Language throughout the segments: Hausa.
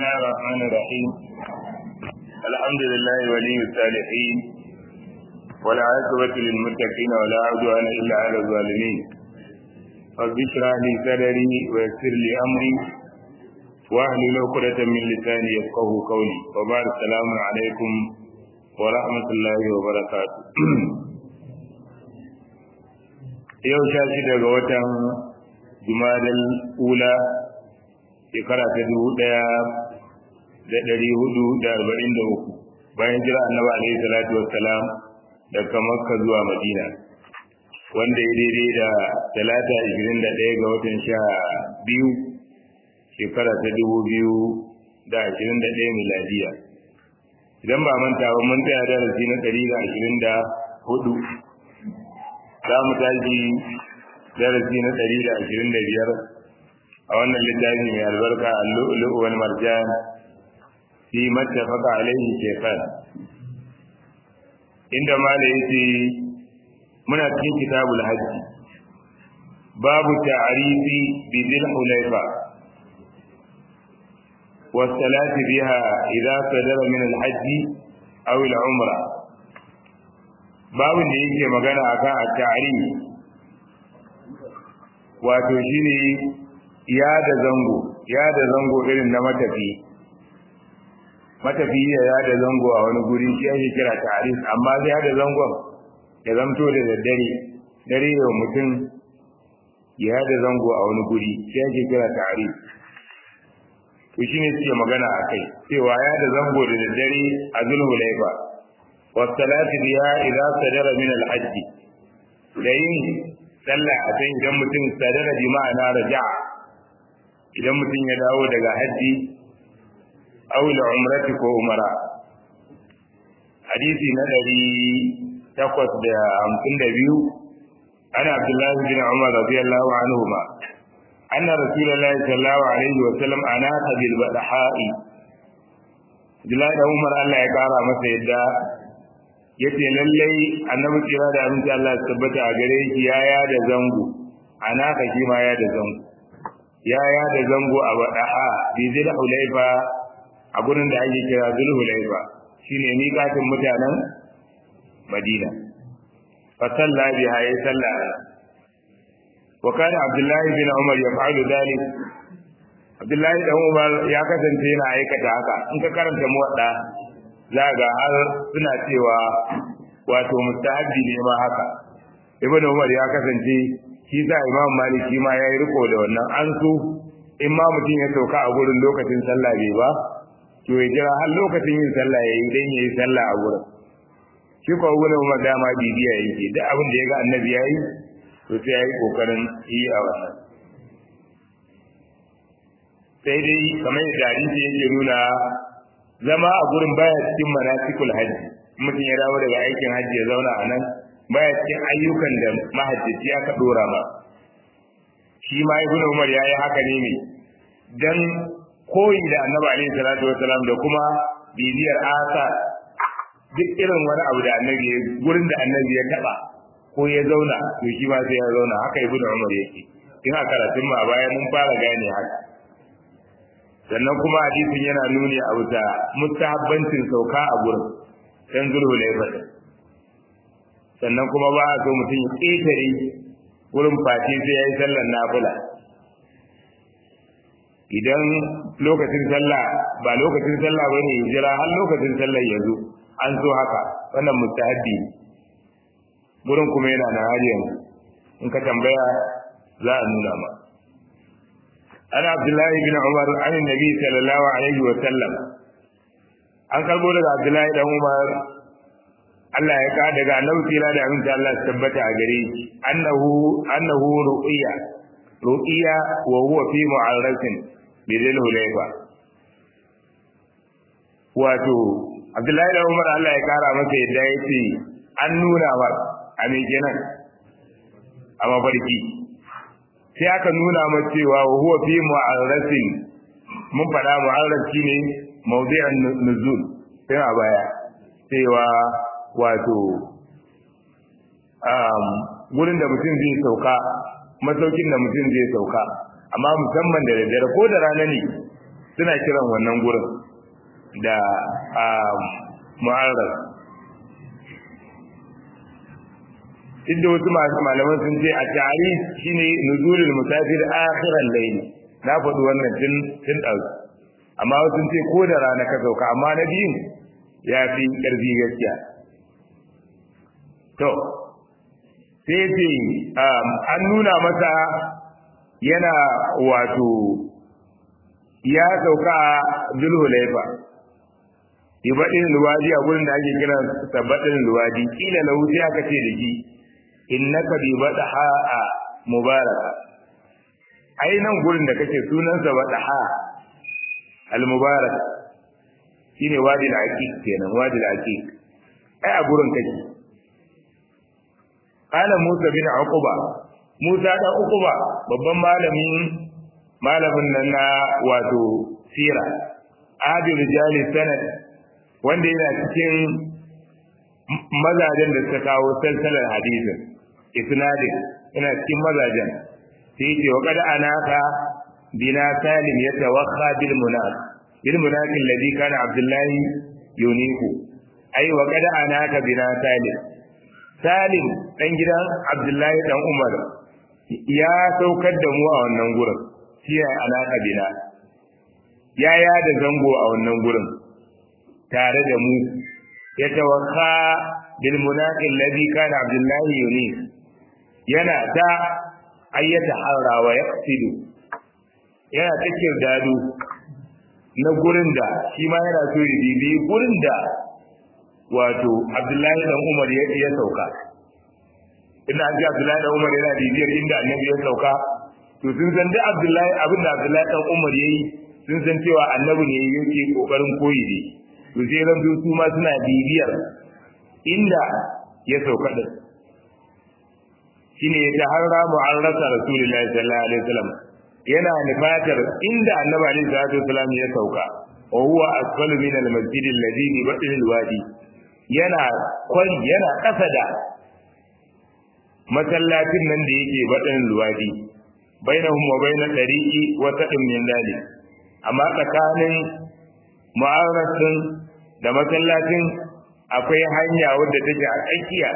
الله الرحمن الرحيم. الحمد لله ولي الصالحين والعاقبة للمتقين ولا عدوان إلا على الظالمين. رب اشرح لي صدري ويسر لي أمري واحلل عقدة من لساني يفقهوا قولي. وبعد السلام عليكم ورحمة الله وبركاته. yau 16 ga watan Jumadal Ula shekara ta 1443 bayan jira Annabi alaihi salatu wassalam daga Makka zuwa Madina, wanda ya daidai da talata 21 ga watan 12 shekara ta 2021 miladiya. Idan ba manta ba mun tsaya darasi na 124, za mu tashi darasi na 125 a wannan littafi mai albarka al-lu'lu' wal marjan fi mattafaqa alayhi shaykhan, inda malai yace muna cikin kitabul hajj, babu ta'rifi bi dhil hulayfa wa salati biha idha sadara min al-hajj aw al-umra. babin da yake magana akan at-ta'rif, wato shine ya da zango irin na matafi ya da zango a wani guri shi ake kira ta'rif. amma sai ya da zangon ya zamto da dare yau mutum ya da zango a wani guri shi ake kira ta'rif. to shine suke magana akai cewa ya da zango da dare a Zulhulaifa wa salati biha idza sadara min al-hajj, da yin sallah a can idan mutum sadara bi ma'ana raja'a, idan mutum ya dawo daga haji aw al-umrati ko umara. hadisi na 852 ana Abdullah bin Umar radiyallahu anhuma anna Rasulullahi sallallahu alaihi wa sallam anaka bil badha'i. Abdullah da Umar Allah ya kara masa yadda yace lallai annabi kira da abin Allah ya tabbata a gare shi ya da zango, anaka shi ma ya da zango, ya da zango a Badaha bi Zul Hulaifa, a gurin da ake kira Zul Hulaifa, shine miƙatin mutanen Madina. Fa salla biha ya salla. Wa kana Abdullahi bin Umar yaf'alu dhalik. Abdullahi dan Umar ya kasance yana aikata haka. In ka karanta muwadda za ga har suna cewa wato mustahabbi ne ma haka. Ibn Umar ya kasance, shi sa Imam Malik shi ma yayi riko da wannan. An so in ma mutum ya sauka a gurin lokacin sallah bai ba, to ya jira har lokacin yin sallah yayi dan yayi sallah a gurin. Shi ko Ibn Umar dama bibiya yake, duk abin da ya ga Annabi yayi to sai yayi kokarin yi a wannan. Sai dai kamar da hadisi yake nuna, zama a gurin baya cikin manasikul hajji. Mutum ya dawo daga aikin hajji ya zauna a nan baya cikin ayyukan da mahajjaci aka dora ba. Shi ma Ibn Umar ya yi haka ne dan koyi da Annabi alaihi salatu wasalam da kuma bibiyar asa, duk irin wani abu da Annabi ya gurin da Annabi ya taba ko ya zauna, to shi ma sai ya zauna. Haka Ibn Umar yake. In a karatun ma bayan mun fara gane haka. Sannan kuma hadisin yana nuni a wuta mustahabbancin sauka a gurin dan Zulhulaifa. Sannan kuma ba a so mutum ya ƙetare wurin face sai ya yi sallar nafila. Idan lokacin sallah ba lokacin sallah bane ya jira har lokacin sallar ya zo, an so haka. Wannan mustahabbi ne. Gurin kuma yana na har yanzu, in ka tambaya za a nuna ma. ana Abdullahi bin Umar an Nabi sallallahu alaihi wa sallam, an karbo daga Abdullahi dan Umar Allah ya ka daga Annabi kira da abin da Allah ya tabbata a gare shi, annahu ruqiya wa huwa fi mu'arrasin bi Dhul Hulayfa. wato Abdullahi dan Umar Allah ya kara masa yadda yace an nuna wa a me kenan a mafarki, sai aka nuna masa cewa huwa fi mu'arrasin. mun fada mu'arras shine mawdi'an nuzul sai a baya, cewa wato gurin da mutum zai sauka, masaukin da mutum zai sauka, amma musamman da daddare ko da rana ne suna kiran wannan gurin da mu'arras. inda wasu malaman sun ce a tari shine nuzulul musafir akhiran layl, na faɗi wannan tun ɗauki, amma wasu sun ce ko da rana ka sauka, amma na biyun ya fi ƙarfi gaskiya. to sai ce an nuna masa yana wato ya sauka a Zulhulaifa ibadin luwadi a gurin da ake kira sabadin luwadi. kila lahu sai aka ce da shi innaka bi badaha mubaraka, ai nan gurin da kake sunansa badaha al-mubarak shine wadi al-aqiq kenan, wadi al-aqiq ai a gurin kake. kana Musa bin Uqba, Musa da Uqba babban malamin nan na wato sira, adil rijali sanad, wanda yana cikin mazajen da suka kawo salsalar hadisin isnadin, yana cikin mazajen. sai ce wa qad anaka bina salim yatawakha bil munaq alladhi kana abdullahi yuniku, ai wa qad anaka bina salim dan gidan abdullahi dan umar ya saukar da mu a wannan gurin, shi ya anaka bina, ya da zango a wannan gurin tare da mu. yatawakha bil munaq alladhi kana abdullahi yunik, yana ta ayyata haura wa yaqsidu, yana ta kirdado na gurin da shi ma yana so ya bibi gurin da wato Abdullahi dan Umar ya sauka. Ina ji Abdullahi dan Umar yana bibiyar inda Annabi ya sauka, to sun san da Abdullahi abinda Abdullahi dan Umar yayi, sun san cewa Annabi ne yake kokarin koyi ne. To sai ran su ma suna bibiyar inda ya sauka din. Shine ya harra mu'arrasa Rasulullahi sallallahu alaihi wasallam, yana nufatar inda Annabi alaihi salatu wasallam ya sauka. wa huwa asfalu min al-masjid alladhi bi batn al-wadi, yana kwari yana kasa da masallacin nan da yake batn al-wadi, bainahum wa bainal tariqi wa tadum min dalik, amma tsakanin mu'arrasin da masallacin akwai hanya wadda take a tsakiya,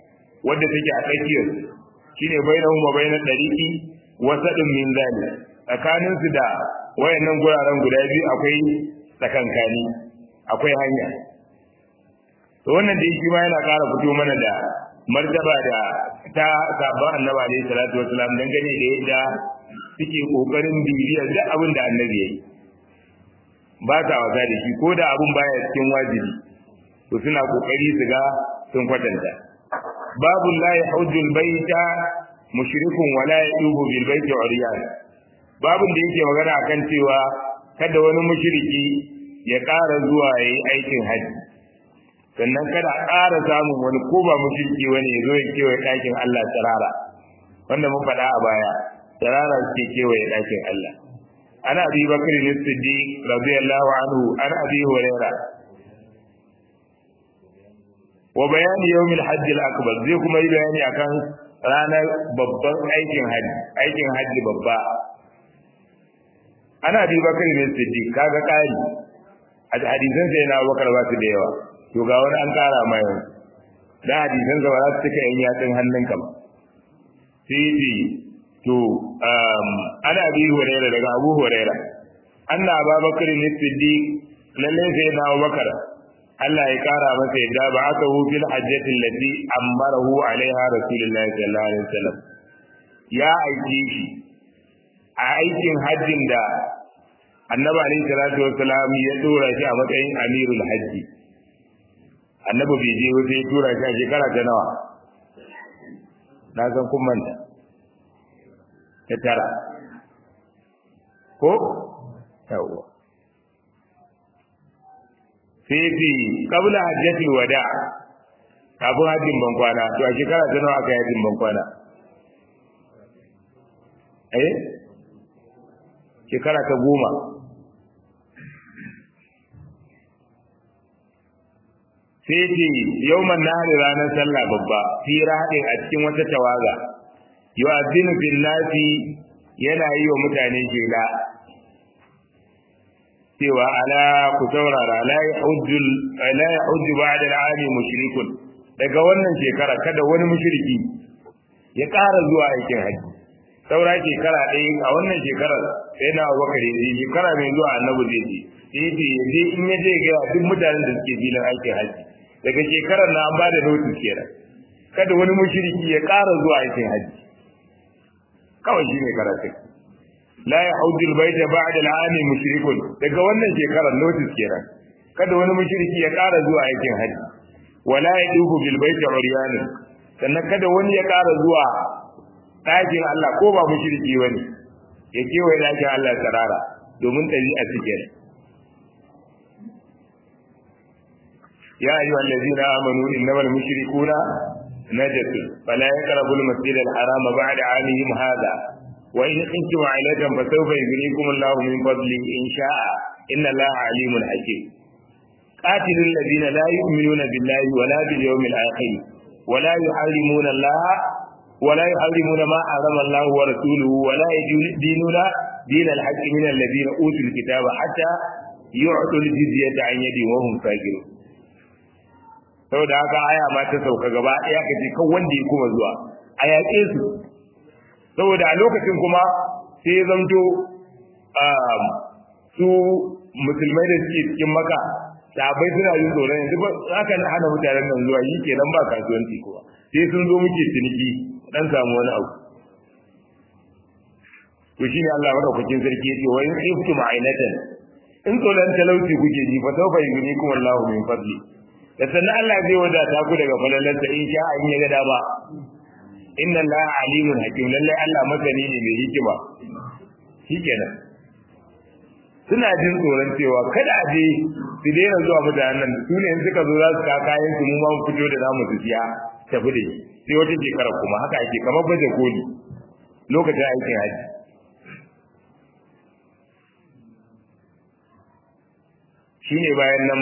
shine bainahum wa bainal tariqi wa tadum min dalik, tsakanin su da wayannan guraren guda biyu akwai tsakankani, akwai hanya. to wannan da shi ma yana ƙara fito mana da martaba da ta sabon Annabi alaihi salatu wasallam dangane da yadda suke kokarin bibiyar duk abin da Annabi yayi, ba ta wasa da shi ko da abin baya cikin wajibi, to suna kokari su ga sun kwatanta. babu la yahujjul baita mushrikun wala yadubu bil baiti uriyan, babun da yake magana akan cewa kada wani mushriki ya ƙara zuwa yayi aikin haji, sannan kada a ƙara samun wani ko ba mushriki wani ya zo ya kewaye ɗakin Allah tsirara, wanda mun faɗa a baya tsirara suke kewaye ɗakin Allah. ana Abi Bakr as-Siddiq radiyallahu anhu, ana Abi Hurairah. wa bayani yawmil hajj al-akbar, zai kuma yi bayani akan ranar babban aikin hajji babba. ana Abi Bakr as-Siddiq, kaga kai a hadisan sai na Abubakar ba su da yawa, to ga wani an kara mai da hadisan ga ba za su cika yan yatsun hannunka ba. sai to ana Abi Hurairah, daga Abu Hurairah, anna Abu Bakr as-Siddiq, lalle sai na Abubakar Allah ya kara masa yadda ba aka hu fil hajjati allati amarahu alaiha rasulullahi sallallahu alaihi wasallam, ya aiki shi a aikin hajjin da Annabi alaihi salatu wasallam ya dora shi a matsayin amirul hajji. Annabi bai je ba sai tura shi a shekara ta nawa, na san kun manta, ta tara ko yawa. sai fi kabla hajjatul wada, kafin hajjin ban kwana, to a shekara ta nawa aka yi hajjin ban kwana? Shekara ta 10. sai ce yawman nahari, ranar sallah babba, fi rahadin a cikin wata tawaga, yu'adhdhinu bin nasi, yana yi wa mutane shela. cewa ala ku saurara la yahujju ba'da al'ami mushrikun daga wannan shekara kada wani mushriki ya ƙara zuwa aikin haji saura shekara ɗaya a wannan shekarar sai na Abubakar ya je shekara mai zuwa annabi zai je yace yaje in ya je ga duk mutanen da suke filin aikin haji daga shekarar na an ba da notice kenan kada wani mushriki ya ƙara zuwa aikin haji kawai shine karatu la yahujju al-bayta ba'da al-'ami mushrikun daga wannan shekarar notice kenan kada wani mushriki ya ƙara zuwa aikin haji wala yadufu bil bayti uryan sannan kada wani ya ƙara zuwa ɗakin Allah ko ba mushriki bane ya kewaye ɗakin Allah tsarara domin ɗabi'a cikin ya ayyuhal ladina amanu innamal mushrikuna najasun fala yaqrabu al-masjid al-haram ba'da 'amihim hadha wa in kuntum 'ailatan fasawfa yughnikum Allahu min fadlihi in sha'a inna Allaha 'alimun hakim qatilul ladina la yu'minuna billahi wala bil yawmil akhir wala yuharrimuna Allah ولا يحرمون ما حرم الله ورسوله ولا يدينون دين الحق من الذين اوتوا الكتاب حتى يعطوا الجزية عن يد وهم صاغرون saboda haka aya ma ta sauka gaba ɗaya kace kan wanda ya kuma zuwa a yaƙe su saboda a lokacin kuma sai ya zanto su musulmai da suke cikin maka sahabbai suna yin tsoron yanzu ba haka hana mutanen nan zuwa yi kenan ba kasuwanci kuma sai sun zo muke ciniki dan samu wani abu to shine Allah madaukakin sarki yace wa in khiftum ainatan in tsolan talauci kuke ji fa sawfa yugnikum Allahu min fadli da sannan Allah zai wadata ku daga falalansa in sha an ya ga dama inna Allaha alimun hakim lalle Allah masani ne mai hikima shikenan suna jin tsoron cewa kada a je su daina zuwa mutanen su ne in suka zo za su ka kayan su mu ma mu fito da namu su siya tafi da shi sai wata shekara kuma haka ake kamar baje koli lokacin aikin haji shine bayan nan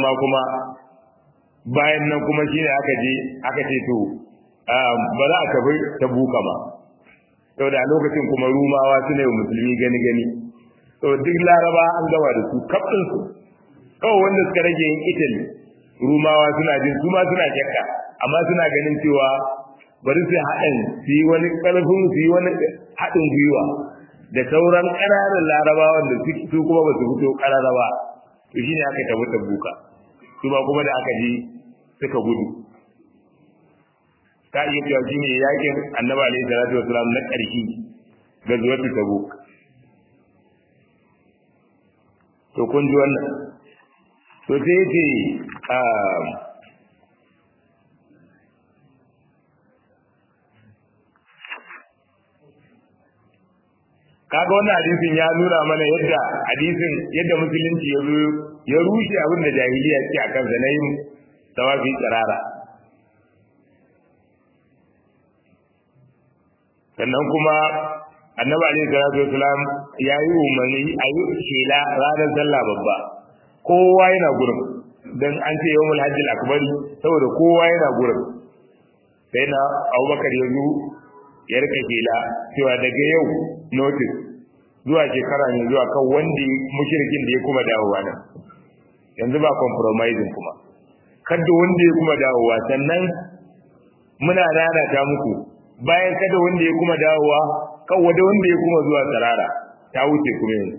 kuma shine aka ce to ba za a tafi ta buka ba saboda a lokacin kuma rumawa su ne musulmi gani to duk laraba an gaba da su kafin su kawai wanda suka rage yin italy rumawa suna jin su ma suna shakka amma suna ganin cewa bari su haɗin su yi wani ƙarfin su yi wani haɗin gwiwa da sauran ƙananan larabawan da su kuma ba su fito ƙarara ba to shine aka tafi tabuka su ba kuma da aka ji suka gudu ta iya cewa shine yakin annabi alaihi salatu wasalam na ƙarshe ga zuwa tabuk to kun ji wannan to sai ce kaga wannan hadisin ya nuna mana yadda musulunci ya rushe abin da jahiliya ce akan sa na yin tawafi tsirara sannan kuma annabi alaihi salatu wasalam ya yi umarni a yi shela ranar sallah babba kowa yana gurin dan an ce yawmul hajjil akbari saboda kowa yana gurin sai na Abubakar ya zo ya rika shela cewa daga yau notice zuwa shekara ne zuwa kan wanda mushrikin da ya kuma dawowa nan yanzu ba compromising kuma kada wanda ya kuma dawowa sannan muna lalata muku bayan kada wanda ya kuma dawowa kan wanda ya kuma zuwa tsarara ta wuce kuma yanzu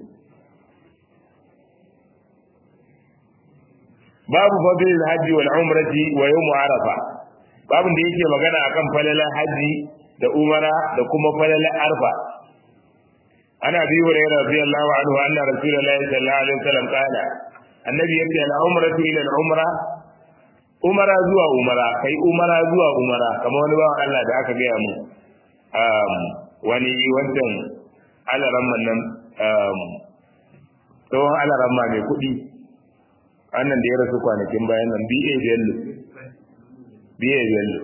babu fadlil hajji wal umrati wa yawm arafa babun da yake magana akan falalan haji da umara da kuma falalan arfa ana bi hurairah radiyallahu anhu anna rasulullahi sallallahu alaihi wasallam qala annabi yace al umratu ila al umara zuwa umara kai umara zuwa umara kamar wani bawan Allah da aka gaya mu wani wancan alaramman nan tsohon alaramma mai kuɗi annan da ya rasu kwanakin bayan nan B.A. Bello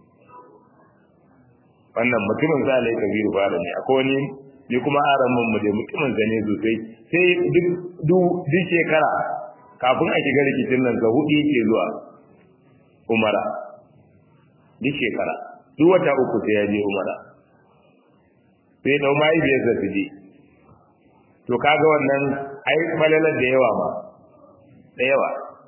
wannan mutumin sa lai kabiru fara ne akwai wani ni kuma aramman mu da mutumin sa ne sosai sai duk shekara kafin a shiga rikicin nan ga hudu yake zuwa umara duk shekara duk wata uku sai ya je umara sai da mai biyar da je to kaga wannan ai falalar da yawa ma da yawa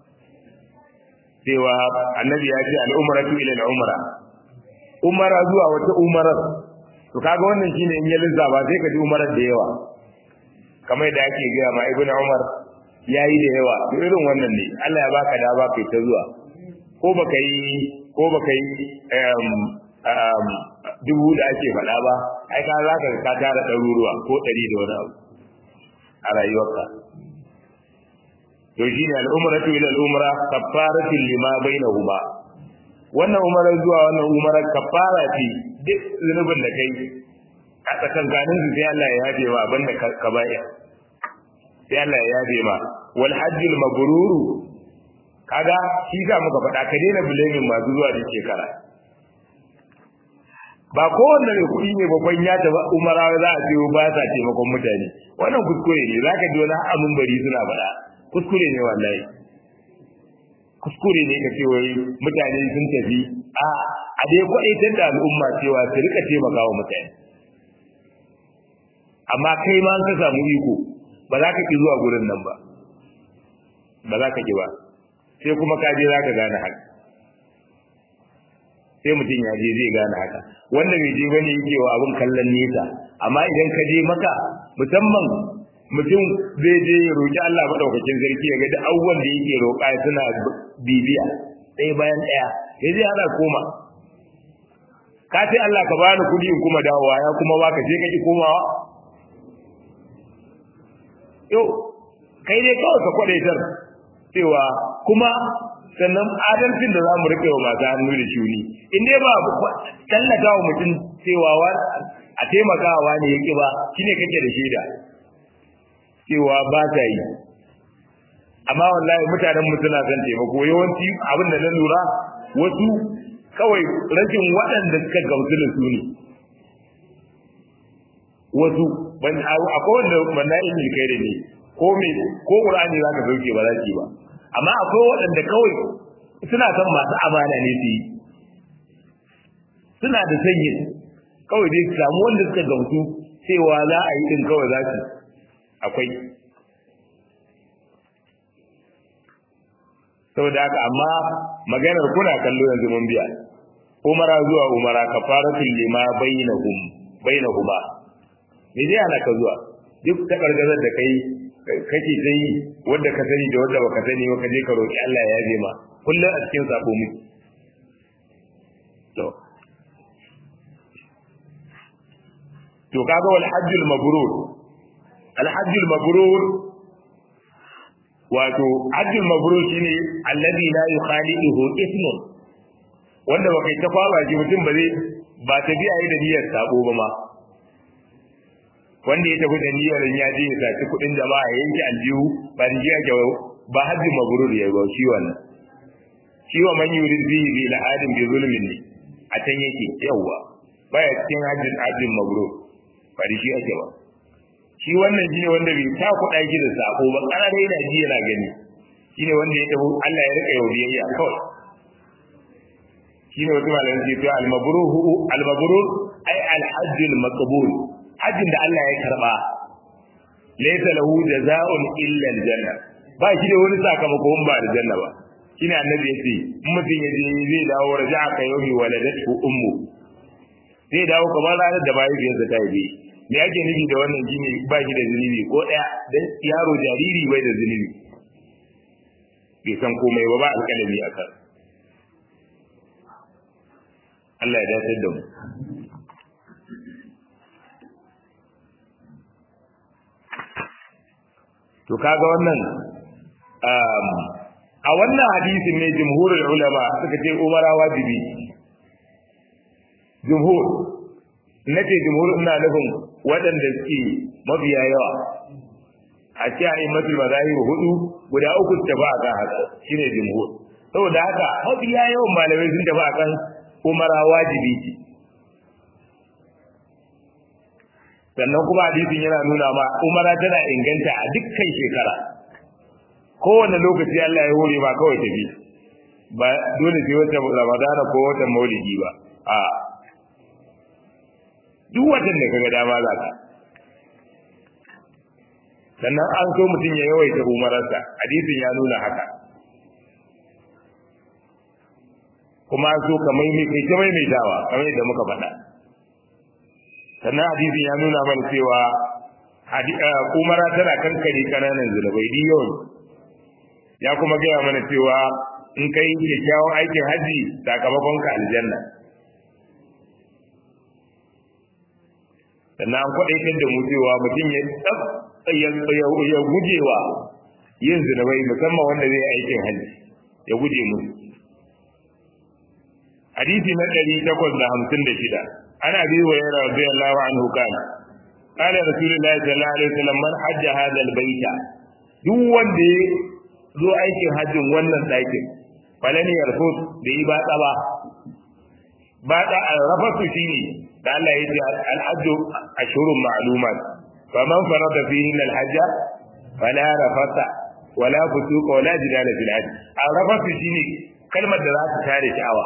cewa annabi ya ce al-umratu ila al-umra umara zuwa wata umarar to kaga wannan shine in ya lissafa sai ka ji umarar da yawa kamar da ake gaya ma ibnu umar yayi da yawa to irin wannan ne Allah ya baka da baka ta zuwa ko baka yi dubu da ake faɗa ba ai ka zaka ka tara ɗaruruwa ko 100 da wani abu a rayuwarka to shine al-umratu ila al-umra kafaratu lima bainahuma wannan umarar zuwa wannan umarar kafara ce duk zunubin da kai a tsakankanin su sai Allah ya yafe ma banda kaba'ir sai Allah ya yafe ma wal hajjul mabrur kaga shi za muka faɗa ka daina blaming masu zuwa da shekara ba kowanne ne kuɗi ne babban ya taɓa umara za a ce ba sa taimakon mutane wannan kuskure ne zaka ji wani amin bari suna faɗa kuskure ne wallahi kuskure ne ka ce wai mutane sun tafi a dai kwaitar da al'umma cewa su rika taimakawa mutane amma kai ma ka samu iko ba za ka ki zuwa gurin nan ba ba za ka ki ba sai kuma ka je za ka gane haka sai mutum ya je zai gane haka wanda bai je bane yake wa abin kallon nesa amma idan ka je maka musamman mutum zai je ya roki Allah madaukakin sarki ya ga da abubuwan da yake roƙa suna bibiya ɗaya bayan ɗaya sai zai hada koma ka ce Allah ka bani kuɗi in kuma dawowa ya kuma baka je ka ki komawa yau kai dai kawai ka kwadaitar cewa kuma sannan adalcin da za mu rike wa masu hannu da shuni in dai ba tallata wa mutum cewa a taimakawa ne yake ba shine kake da shaida cewa ba ta yi amma wallahi mutanen mu suna son taimako yawanci abin da na lura wasu kawai rashin waɗanda suka gamsu da su ne wasu akwai wanda banna ilmi kai da ne ko qur'ani zaka sauke ba za ki ba amma akwai waɗanda kawai suna son masu amana ne su yi suna da sanyi kawai dai su samu wanda suka gamsu cewa za a yi din kawai za su akwai saboda haka amma maganar kuna kallo yanzu mun biya umara zuwa umara kafaratul lima bainahuma me zai ana ka zuwa duk ta gargazar da kai kake sai wanda ka sani da wanda baka sani ba ka je ka roki Allah ya yaje ma kullun a cikin sako miki to kaga wal hajjul mabrur al hajjul mabrur wato hajjul mabrur shine alladhi la yukhaliduhu ismun wanda ba kai ta kwaba shi mutum ba zai ba ta biya yi da niyyar sabo ba ma wanda ya tafi da niyyar ya je ya saci kudin jama'a ya yanke aljihu ba ni jiya ga ba hajjul mabrur ya ba shi wannan shi wa man yurid bihi bi al-adam bi zulmin ne a can yake yawa baya cikin hajjul mabrur ba da shi ake ba shi wannan shine wanda bai ta kuɗa shi da sako ba kana dai yana ji yana gani shine wanda ya tafi Allah ya rika yaudiyayya kawai shine wata malamin ce to al-mabrur ay al-hajj al-maqbul hajjin da Allah ya karba laysa lahu jazaa'un illa al-janna ba shi da wani sakamako ba da janna ba shine annabi ya ce mutum ya je zai dawo raja'a ka yawmi waladatu ummu zai dawo kamar ranar da mahaifiyarsa ta yi me ake nufi da wannan shine ba shi da zunubi ko daya dan yaro jariri bai da zunubi bai san komai ba alƙalami a kan Allah ya dace da mu to kaga wannan a wannan hadisin ne jumhurul ulama suka ce umara wajibi jumhur nace jumhur ina nufin waɗanda suke mabiya yawa a ce a imatul mazahib hudu guda uku ta ba kan haka shine jumhur saboda haka mabiya yawan malamai sun tafi akan umara wajibi ce sannan kuma hadisin yana nuna ma umara tana inganta a dukkan shekara kowane lokaci Allah ya hore ma kawai tafi ba dole sai wata ramadana ko wata maulidi ba a duk watan da kaga dama za ka sannan an so mutum ya yawaita umararsa hadisin ya nuna haka kuma an so kamar kai ta maimaitawa kamar yadda muka faɗa sannan hadisin ya nuna mana cewa umara tana kankare kananan zulubai di yawan ya kuma gaya mana cewa in kai kyakkyawan aikin haji sakamakon ka aljanna sannan an kwaɗaitar da mu cewa mutum ya gujewa yin zulubai musamman wanda zai aikin haji ya guje musu hadisi na 856 ana bi wa yana radiyallahu anhu kana qala rasulullahi sallallahu alaihi wasallam man hajja hadha albayta duk wanda zo aikin hajjin wannan dakin falan yarfut da yi ba tsaba ba da arafatu shine da Allah ya ce al-hajj ashhurun ma'lumat faman farada fihi al-hajj fala rafata wala fusuqa wala jidala fil hajj arafatu shine kalmar da za ta tare sha'awa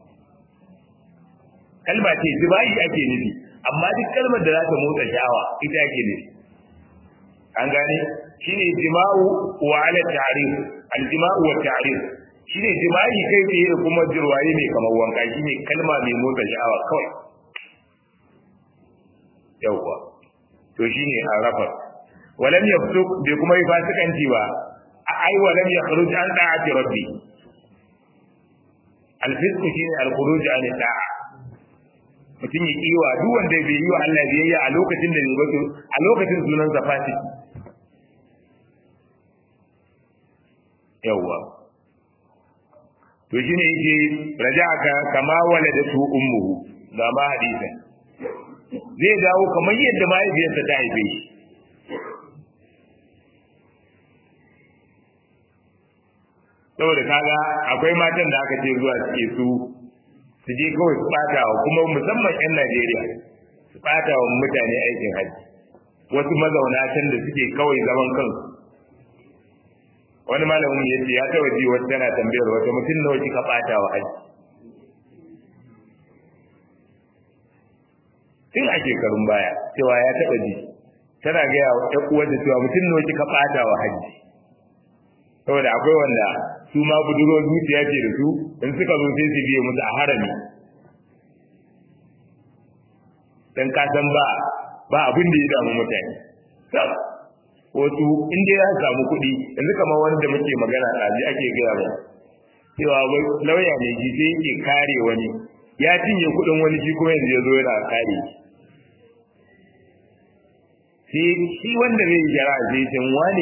kalma ce jibai ake nufi amma duk kalmar da za ta motsa sha'awa ita ake nufi an gane shine jima'u wa ala ta'rif al-jima'u wa ta'rif shine jima'i kai tsaye da kuma jirwaye mai kamar wanka shine kalma mai motsa sha'awa kawai yawwa to shine arafa walam yafsuk bai kuma yi fasikanci ba ai walam yakhruj an da'ati rabbi al-fisq shine al-khuruj an da'a mutum ya kiwa duk wanda bai yi wa Allah biyayya a lokacin da bai a lokacin sunan sa fasiki yawwa to shine yake raja'aka kama waladatu ummuhu da ma hadisin zai dawo kamar yadda mahaifiyarsa ta haife shi saboda kaga akwai matan da aka ce zuwa suke su je kawai su bata wa kuma musamman 'yan Najeriya su bata wa mutane aikin haji wasu mazauna can da suke kawai zaman kansu wani malamin ya ce ya taba ji wata tana tambayar wata mutum nawa kika bata wa haji tun a shekarun baya cewa ya taba ji tana gaya wa ƴan uwarta cewa mutum nawa kika bata wa haji saboda akwai wanda su ma budurwar zuciya ce da su in suka zo sai su biye musu a harami dan ka san ba abin da ya damu mutane wasu in dai ya samu kuɗi yanzu kamar wani da muke magana ɗazi ake gaya ba cewa lauya ne shi sai yake kare wani ya cinye kuɗin wani shi kuma yanzu ya zo yana kare shi wanda zai yi jara zai can wani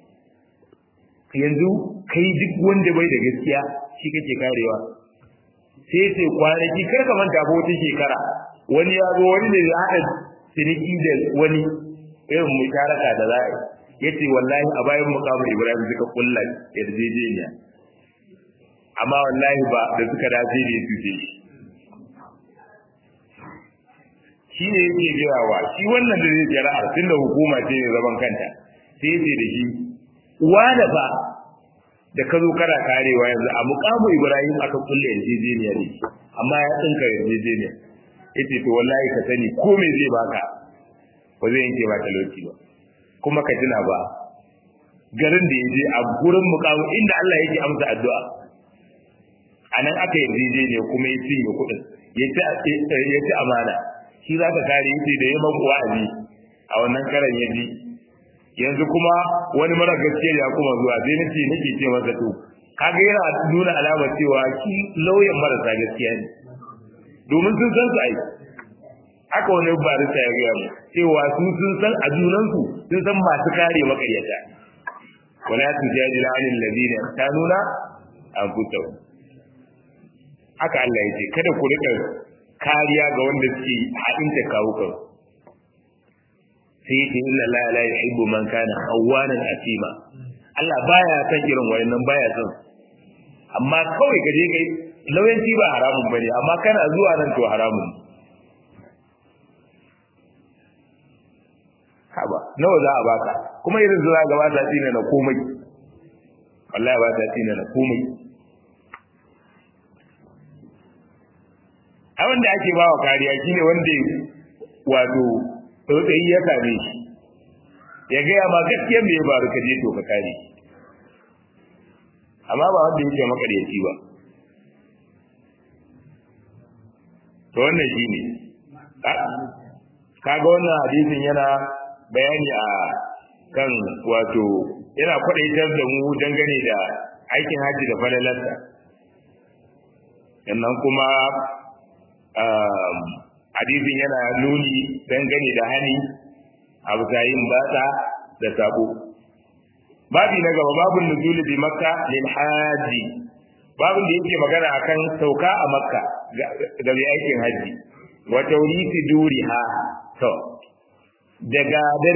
yanzu kai duk wanda bai da gaskiya shi kake karewa sai sai kwanaki kar ka manta ba wata shekara wani ya zo wani da ya haɗa ciniki da wani irin musharaka da za a yi yace wallahi a bayan mukamin Ibrahim suka kulla yarjejeniya amma wallahi ba da suka dace ne su ce shi ne yake girawa shi wannan da zai jara'ar tunda hukuma ce ne zaman kanta sai yace da shi wanda ba da ka zo kana karewa yanzu a mukamin Ibrahim aka kulle yarjejeniya ne amma ya tsinka yarjejeniya yace to wallahi ka sani ko me zai baka ba zai yanke ba talauci ba kuma ka tuna ba garin da yaje a gurin mukamu inda Allah yake amsa addu'a anan aka yarjeje ne kuma ya cinye kuɗin ya ci amana shi za ka kare yace da yaman wa'azi a wannan karan yaji yanzu kuma wani mara gaskiya ya kuma zuwa sai nake ce masa to kaga yana nuna alamar cewa shi lauyan marasa gaskiya ne domin sun san su ai haka wani barista ya gaya mu cewa su sun san a junansu sun san masu kare makaryata wala tujadil anil ladina tanuna anfusahum haka Allah yake kada ku rika kariya ga wanda suke haɗinta kawukan sai ce inna la la yuhibbu man kana khawanan atima Allah baya san irin wayannan baya san amma kawai gaje kai lauyanci ba haramun bane amma kana zuwa nan to haramun haba nawa za a baka kuma irin zuwa gaba ta tsina na komai wallahi ba ta tsina na komai a wanda ake bawa kariya shine wanda wato tsotsayi ya same shi ya gaya ma gaskiyar me ya faru ka je to ka kare amma ba wanda yake makaryaci ba to wannan shine kaga wannan hadisin yana bayani a kan wato yana kwadaitar da mu dangane da aikin haji da falalarsa sannan kuma hadisin yana nuni dangane da hani a yin batsa da sabo babi na gaba babun nuzuli bi makka lil haji babun da yake magana akan sauka a makka ga mai aikin haji wa tawrisi duriha to da gadar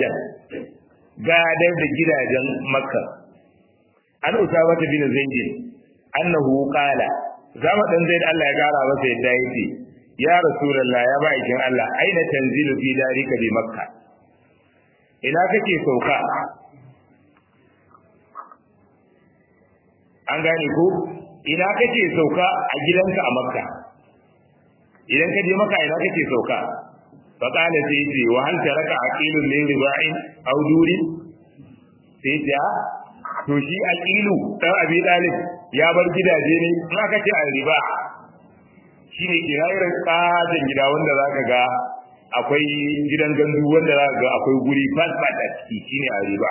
da gidajen makka an usama bin zaid annahu qala zama dan zaid Allah ya gara masa yadda yake ya rasulullah ya ba aikin Allah aina tanzilu fi darika bi makka ina kake sauka an gane ko ina kake sauka a gidanka a makka idan ka je makka ina kake sauka fa kana sai ce wa hal taraka aqilun min riba'in aw duri sai ta to shi aqilu dan abi dalib ya bar gidaje ne in aka ce al-riba shine kirayen kajan gida wanda zaka ga akwai gidan gandu wanda zaka ga akwai guri fat a ciki shine al-riba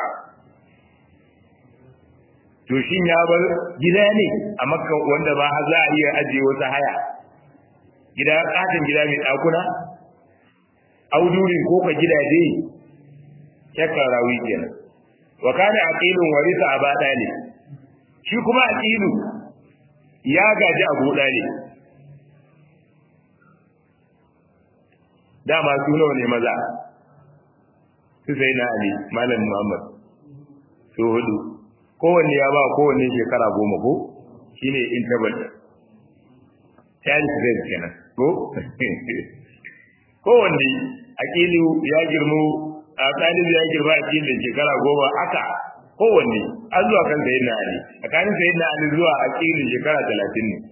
to shin ya bar gida ne a makka wanda ba za a iya ajiye wata haya gida katon gida mai dakuna audurin ko ka gidaje shakka rawi kenan wa kana aqilun warisa aba dali shi kuma aqilu ya gaji abu dali dama su nawa ne maza su sai na ali malam muhammad su hudu kowanne ya ba kowanne shekara 10 ko shine interval child raise kenan ko kowanne aqilu ya girmo a talibi ya girma aqilu shekara 10 aka kowanne an zuwa kan sayyidina ali tsakanin sayyidina ali zuwa aqilu shekara 30 ne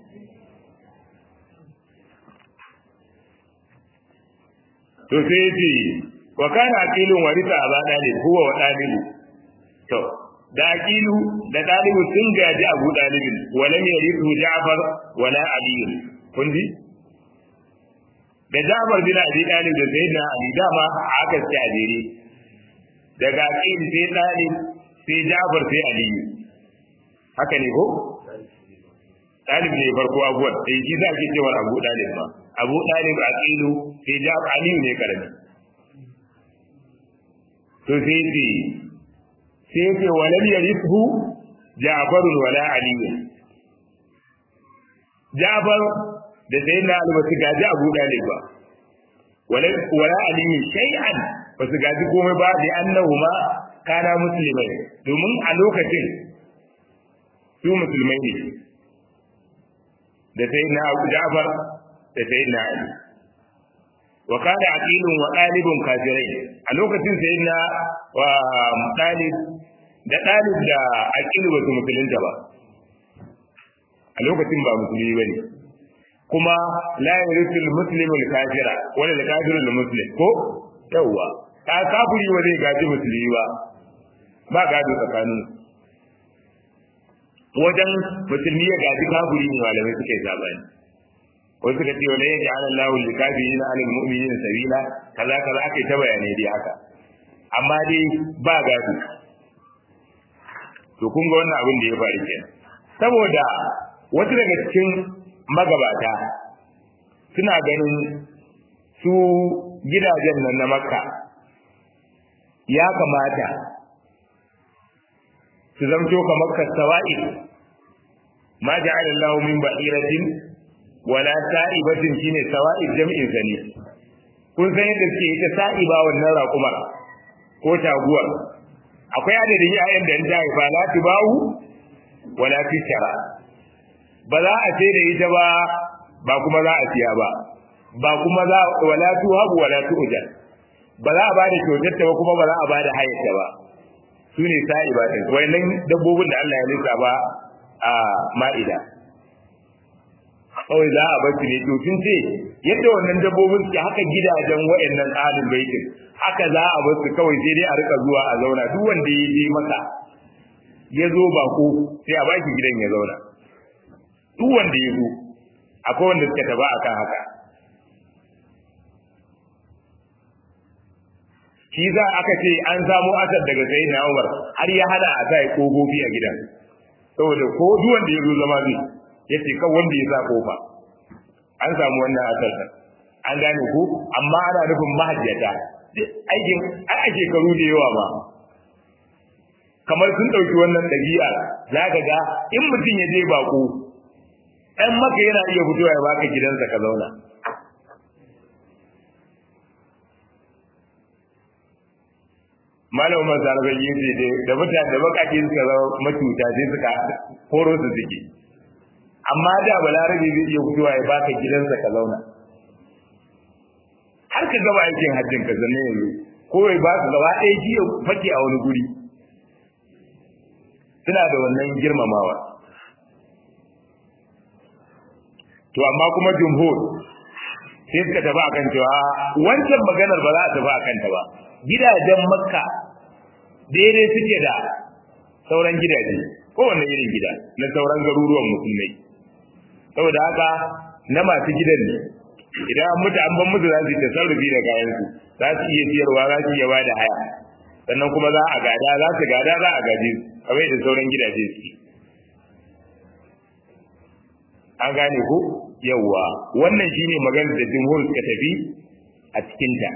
to sai yace wa kana aqilun warisa aba dalib huwa wa dalibu to da aqilu da dalibu sun gaji abu dalibin walam yarithu ja'far wala ali kun ji da ja'far bin abi dalib da sayyidina ali dama aka ci ajiri daga aqil sai dalib sai ja'far sai ali haka ne ko dalib ne farko abuwan sai shi za ki cewa abu dalib ma abu dalib aqilu sai ja'far ali ne karami to sai ce walam yarithu ja'far wala ali ja'far da sayyidina ali basu gaji abu dalib ba wala ali shay'an basu gaji komai ba da annahuma kana muslimai domin a lokacin su musulmai ne da sayyidina abu ja'far da sayyidina ali wa kana aqilun wa dalibun kafirai a lokacin sayyidina wa dalib da aqilu ba su musulunta ba a lokacin ba musulmi bane kuma la yurisul muslimul kafira wala al-kafirul muslim ko yawa ka kafiri wa zai gaji musulmi ba gado tsakanin wajen musulmi ya gaji kafiri ne malamai suke sabani wasu suka ce wala yake ala Allahu likafirin ala almu'minin sabila kaza aka yi ta bayanai dai haka amma dai ba gado to kun ga wannan abin da ya faru kenan saboda wasu daga cikin magabata suna ganin su gidajen nan na Makka ya kamata su zamto kamar kasawa'i ma ja'ala Allahu min ba'iratin wala sa'ibatin shine sawa'ib jam'in zani kun san yadda suke ita sa'iba wannan raƙumar ko taguwar akwai adadin yayan da ta haifa la tubahu wala tishara ba za a ce da ita ba kuma za a siya ba kuma za wala tuhabu wala tu'jar ba za a ba da kyautar ta ba kuma ba za a ba da hayyata ba sune sa'iba din wayannan dabbobin da Allah ya lissafa a Ma'ida kawai za a bar su ne to sun ce yadda wannan dabbobin suke haka gidajen wayannan ahlul baitin haka za a bar su kawai sai dai a rika zuwa a zauna duk wanda ya je maka ya zo bako sai a baki gidan ya zauna duk wanda ya zo akwai wanda suka taba akan haka shi za aka ce an samu asar daga sayyidina Umar har ya hada a sai kogofi a gidan saboda ko duk wanda ya zo zama zai yace kan wanda ya sa kofa an samu wannan asar an gane ko amma ana nufin mahajjata aikin a shekaru da yawa ba kamar sun dauki wannan dabi'a zaka ga in mutum ya je bako ɗan maka yana iya fitowa ya baka gidansa ka zauna malamin mazarabin yin ce da mutane da bakake suka zama matuta sai suka koro su suke amma da balarabe zai iya fitowa ya baka gidansa ka zauna har ka gaba aikin hajjin ka zanne yanzu ko ya ba su gaba ɗaya ji ya fake a wani guri suna da wannan girmamawa to amma kuma jumhur sai suka tafi akan cewa wancan maganar ba za a tafi akan ta ba gidajen makka daidai suke da sauran gidaje kowanne irin gida na sauran garuruwan musulmai saboda haka na masu gidan ne idan an mutu an ban musu za su yi tasarrufi da kayansu za su iya siyarwa za su iya bada haya sannan kuma za a gada za su gada za a gaje su kamar da sauran gidaje suke an gane ko yawwa wannan shine maganar da jumhur suka tafi a cikinta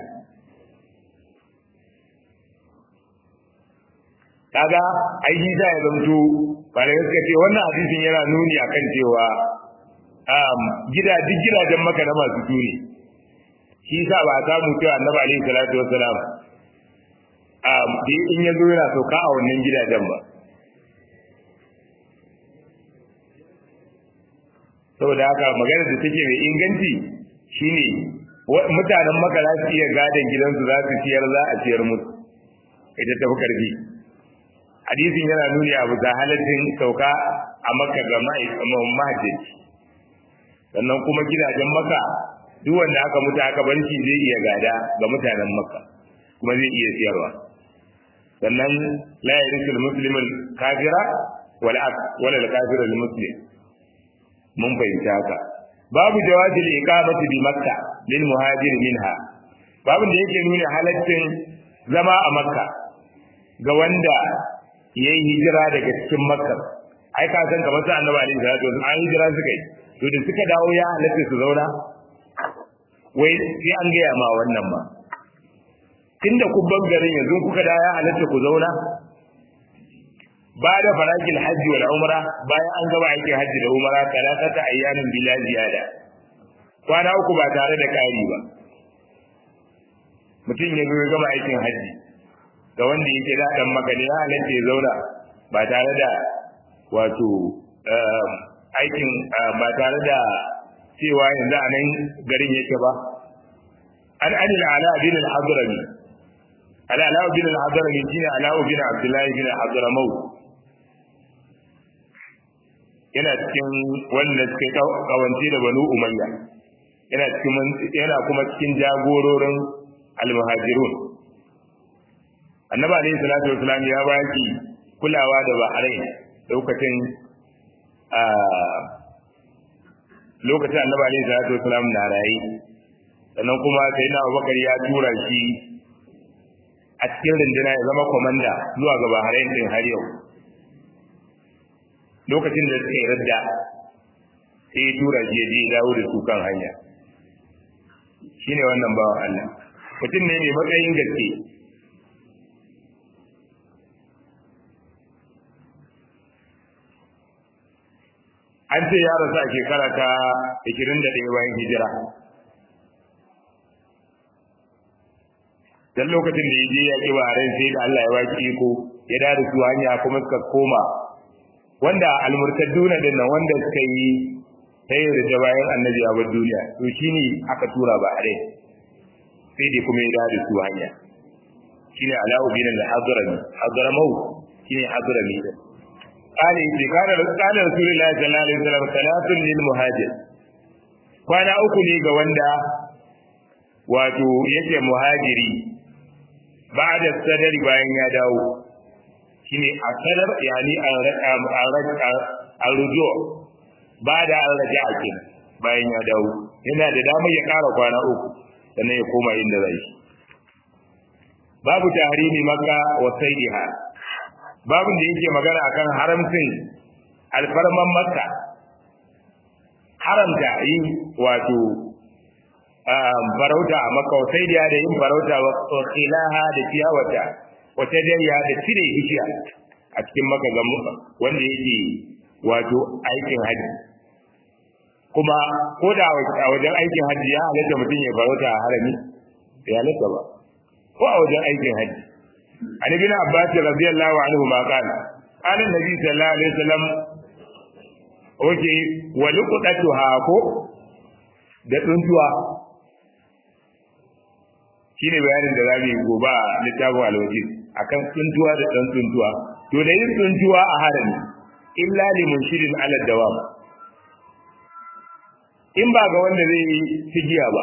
kaga aiki da ya zanto bare suka ce wannan hadisin yana nuni akan cewa duk gidajen maka na masu tuni shi sa ba ta mu cewa annabi alaihi salatu wassalam in yanzu yana sauka a wannan gidajen ba saboda haka magana da take mai inganci shine mutanen maka za su iya gadon gidansu za su ciyar za a ciyar musu ita tafi karfi hadisin yana nuni abu da halaccin sauka a makka ga mahajjaci sannan kuma gidajen makka duk wanda aka mutu aka bar shi zai iya gada ga mutanen makka kuma zai iya siyarwa sannan la yarisul muslimul kafira wala al-kafiru al-muslim mun fahimta haka babu jawazil iqamati bi makka lil muhajir minha babu da yake nuna halaccin zama a makka ga wanda yayi hijira daga cikin makka ai ka san kamar sai annabi alaihi salatu wasallam an hijira suka yi to da suka dawo ya halatta su zauna wai sai an gaya ma wannan ma tunda ku garin yanzu kuka da ya halatta ku zauna ba da farajil hajji wal umra bayan an gaba aikin hajji da umra talatata ayyamin bila ziyada kwana uku ba tare da kari ba mutum ya zo ya gama aikin hajji ga wanda yake da dan magani ya halatta ya zauna ba tare da wato aikin ba tare da cewa yanzu a nan garin yake ba an anil ala bin al-hadrami ala bin al-hadrami shine ala bin abdullahi bin hadramaut yana cikin wanda suke kawance da banu umayya yana kuma cikin jagororin al-muhajirun annabi alayhi salatu wasalam ya baki kulawa da Bahrain lokacin annabi alayhi salatu wasalam na rayi sannan kuma sayyidina Abubakar ya tura shi a cikin runduna ya zama komanda zuwa ga Bahrain din har yau lokacin da suka yarda sai ya tura shi ya dawo da su kan hanya shine wannan bawan Allah mutum ne mai matsayin gaske an ce ya rasu a shekara ta 21 bayan hijira dan lokacin da yaje ya ki Bahrain sai da Allah ya baki iko ya da su hanya kuma suka koma wanda almurtadduna din nan wanda suka yi sai da bayan annabi a bar duniya to shine aka tura Bahrain sai dai kuma ya da su hanya shine Ala'u bin al-Hadrami Hadramau shine Hadrami din قال رسول الله صلى الله عليه وسلم ثلاث للمهاجر kwana uku ne ga wanda wato yake muhajiri ba'da sadari bayan ya dawo shine asadar yani al-ruju' ba'da al-raja'a kenan bayan ya dawo yana da damar ya ƙara kwana uku sannan ya koma inda zai babu tahrimi makka wa sayyiha babun da yake magana akan haramcin alfarman makka haramta yin wato farauta a makka sai da yin farauta wa khilaha da ciyawata wata dariya da cire bishiya a cikin makka ga wanda yake wato aikin haji kuma ko da a wajen aikin haji ya halatta mutum ya farauta a harami ya halatta ba ko a wajen aikin haji an ibn abbas radiyallahu anhu ma qala qala nabi sallallahu alaihi wasallam oke wa luqatuha ko da tsuntuwa shine bayanin da zamu yi gobe a littafin alwajid akan tsuntuwa da dan tsuntuwa to da yin tsuntuwa a harami illa li munshirin ala dawam in ba ga wanda zai yi tigiya ba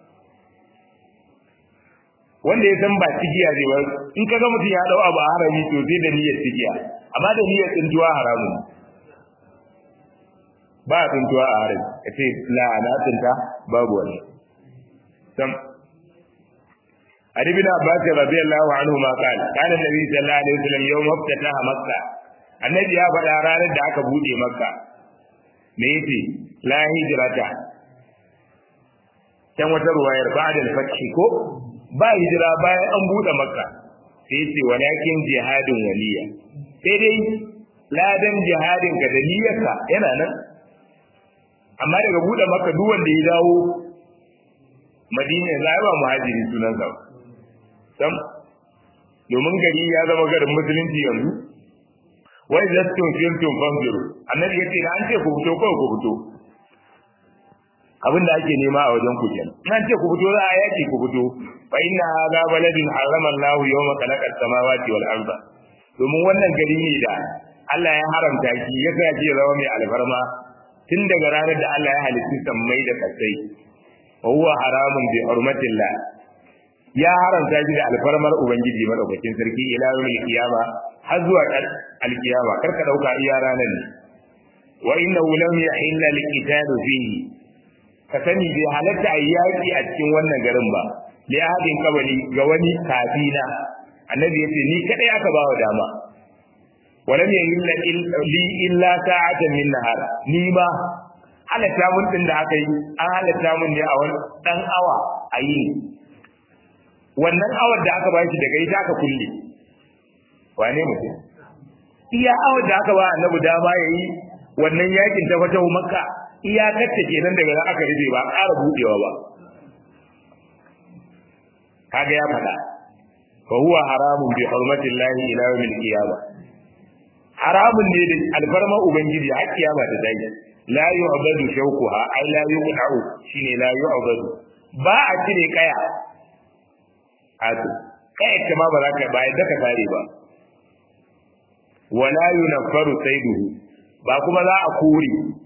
wanda ya san ba tigiya zai ba in kaga mutum ya dau abu a harami to sai da niyyar tigiya amma da niyyar tsuntuwa haramun ba tsuntuwa a harin ka ce la'anatunta babu wani sam ibn abbas radiyallahu anhu ma qala kana nabi sallallahu alaihi wasallam yawm iftataha makka annabi ya faɗa ranar da aka bude makka me yace la hijrata dan wata ruwayar ba'da al-fath ko ba hijira bayan an bude makka sai yace walakin jihadun waliya sai dai ladan jihadin ka da niyyarka yana nan amma daga bude maka duk wanda ya dawo Madina zai ba muhajiri sunan sa sam domin gari ya zama garin musulunci yanzu wai zattun firtum fanzuru annabi yace da an ce ku fito ko ku fito abinda ake nema a wajen ku kenan an ce ku fito za a yaki ku fito fa inna hadha baladun harama Allah yawma khalaqa as-samawati wal arda domin wannan gari ne da Allah ya haramta shi ya sa shi zama mai alfarma tun daga ranar da Allah ya halitta sammai da kasai wa huwa haramun bi hurmatillah ya haramta shi da alfarmar ubangiji madaukakin sarki ila yawmil qiyama har zuwa alqiyama karka dauka iya ranar ne wa innahu lam yahilla liqitalu fihi ka sani bai halatta ayyaki a cikin wannan garin ba li ahadin qabli ga wani kafina annabi yace ni kadai aka bawa dama walam yahilla li illa sa'atan min nahar ni ba halatta mun din da aka yi an halatta mun ne a wani dan awa a yi wannan awar da aka bashi daga ita aka kulle wane mutum iya awar da aka ba annabi dama yayi wannan yakin ta fatahu makka iya kacce kenan daga nan aka rufe ba ƙara budewa ba kaga ya fada fa huwa haramun bi hurmatillahi ila yawmil qiyamah haramun ne da alfarma ubangiji har kiyama ta dai la yu'badu shawquha ay la yuqta'u shine la yu'badu ba a cire kaya ato kai ta ma ba za ka bayar da ka tare ba wala yunfaru sayduhu ba kuma za a kore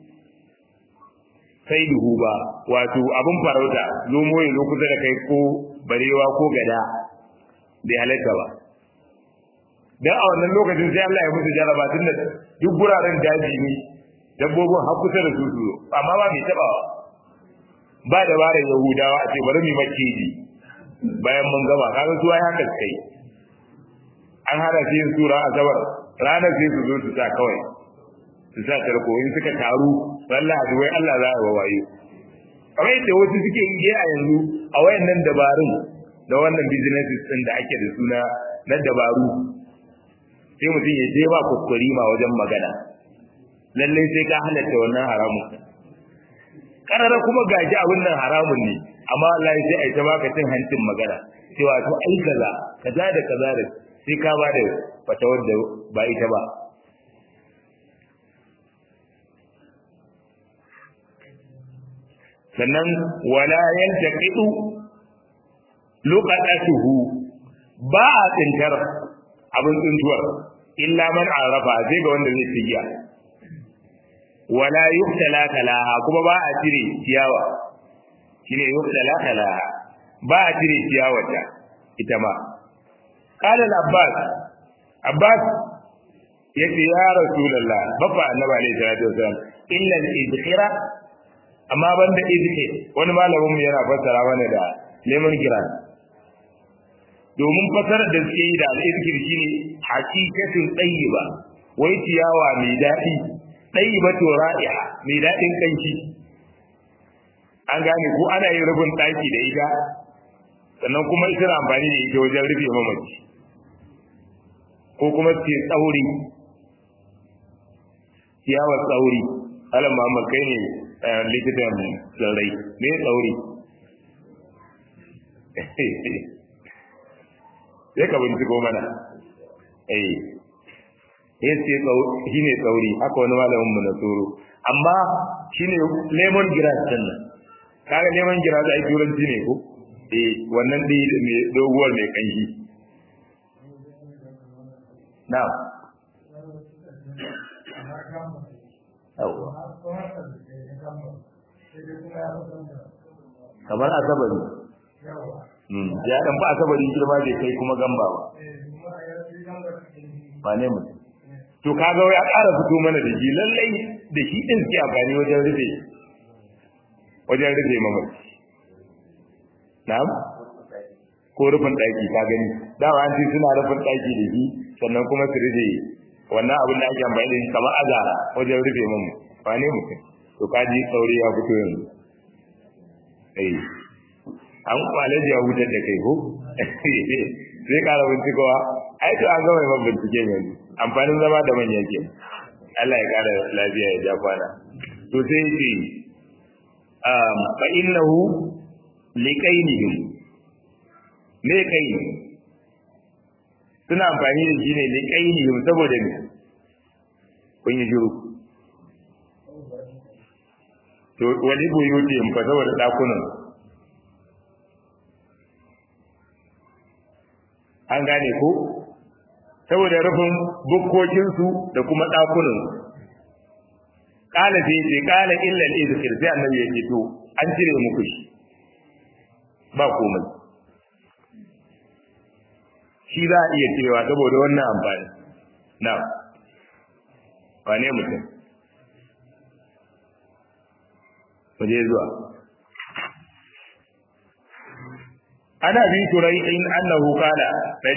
sayduhu ba wato abun farauta zomo ya zo kusa da kai ko barewa ko gada bai halatta ba dan a wannan lokacin sai Allah ya musu jaraba tunda duk guraren daji ne dabbobin har kusa da su amma ba mai tabawa ba dabarar yahudawa a ce bari mu makiji bayan mun gama kaga su ai haka kai an hada shi yin sura azabar ranar sai su zo su sa kawai su sa tarko in suka taru wallahi wai Allah za ya wawaye kamar yadda wasu suke yi a yanzu a wayannan dabarun da wannan businesses din da ake da suna na dabaru sai mutum ya je ba kuskure ma wajen magana lalle sai ka halatta wannan haramun karara kuma gaji abin nan haramun ne amma Allah ya sai ai ta baka cin hancin magana cewa to ai kaza kaza da kaza da sai ka ba da fatawar da ba ita ba sannan wala yantaqidu luqatuhu ba a tsintar abin tsintuwar illa man arafa sai ga wanda zai tigiya wala yuqtala kalaha kuma ba a cire ciyawa shine yuqtala khala ba a cire ciyawata ita ma qala al-abbas yace ya rasulullah baba annabi alaihi salatu wasallam illa al-idkhira amma banda idkhir wani malamin mu yana fassara mana da lemon grass domin fasarar da suke yi da al-idkhir shine haqiqatun tayyiba wai ciyawa mai dadi tayyibatu ra'iha mai dadin kanki an gane ko ana yin rubun daki da ita sannan kuma ita amfani da ita wajen rufe mamaci ko kuma ce tsauri ciyawar tsauri alam Muhammad kai ne likitan tsirrai me tsauri sai ka binciko mana shine tsauri haka wani malamin mu na tsoro amma shine lemon grass din nan kaga lemon grass ai turanci ne ko wannan dai mai doguwar mai kanshi na'am kamar asabari ya dan fa asabari girma bai kai kuma gamba ba ne mutum to kaga ya ƙara fito mana da shi lallai da shi din ke amfani wajen rufe mamaci na'am ko rufin ɗaki ka gani dama an ce suna rufin ɗaki da shi sannan kuma su rufe wannan abin da ake amfani da shi kamar azara wajen rufe mamaci ba ne mutum to kaji sauri ya fito yanzu an kwalaji ya wutar da kai ko zai ƙara bincikowa ai to an gama mai bincike yanzu amfanin zama da manyan ke Allah ya ƙara lafiya ya ja kwana to sai ce fa innahu liqainihim me kai suna amfani da shi ne liqainihim saboda ne kun yi shiru to wani buyuti fa saboda dakunan an gane ko saboda rufin bukkokinsu da kuma dakunan kala sai ce kala illa al-izkir sai annabi ya ce to an cire muku shi ba komai shi za a iya cewa saboda wannan amfani na wane mutum waje zuwa ana bi turai'in annahu qala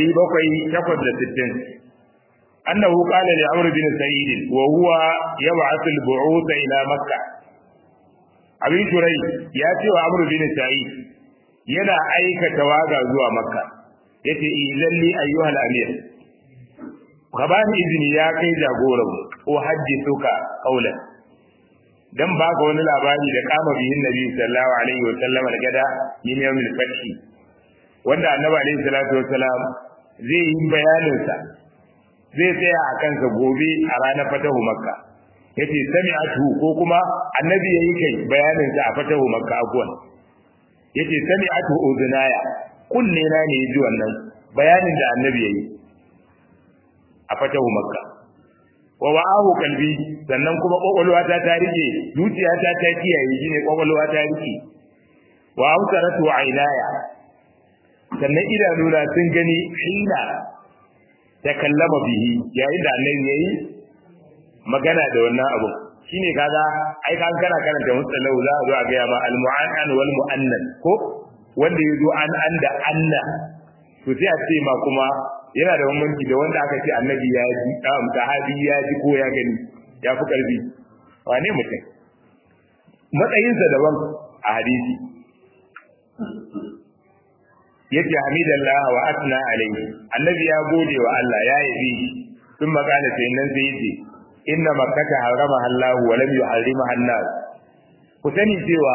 760 annahu qala li amr bin sa'id wa huwa yab'ath al-bu'uth ila makkah abi turai ya ce wa amr bin sa'id yana aika tawaga zuwa makka yace ilalli ayyuhal amir gabani izini ya kai jagoran ko haddithuka qawlan dan baka wani labari da kama bihin nabi sallallahu alaihi wa sallam al-gada min yawmil fath wanda annabi alaihi salatu wa salam zai yi bayanin sa zai tsaya a kansa gobe a ranar fatahu makka yace sami'atu ko kuma annabi yayi kai bayanin sa a fatahu makka afwan yace sami'atu udunaya kunne na ne ji wannan bayanin da annabi yayi a fatahu makka wa wa'ahu qalbi sannan kuma kokolwa ta rike zuciya ta kiyaye shine kokolwa ta rike wa awsaratu aynaya sannan idanuna sun gani hina ta kallama bihi yayin da annabi yayi magana da wannan abu shine kaga ai kan kana karanta musallahu za a zo a ga ma al-mu'annan wal mu'annan ko wanda yazo an da anna to sai a ce ma kuma yana da bambanci da wanda aka ce annabi ya ji sahabi ya ji ko ya gani ya fi karfi wane mutum matsayinsa daban a hadisi yace hamidallah wa atna alayhi annabi ya gode wa Allah ya yabi sun magana sai nan sai yace inna makkata haramaha Allah wa lam yuharrimha an-nas ku sani cewa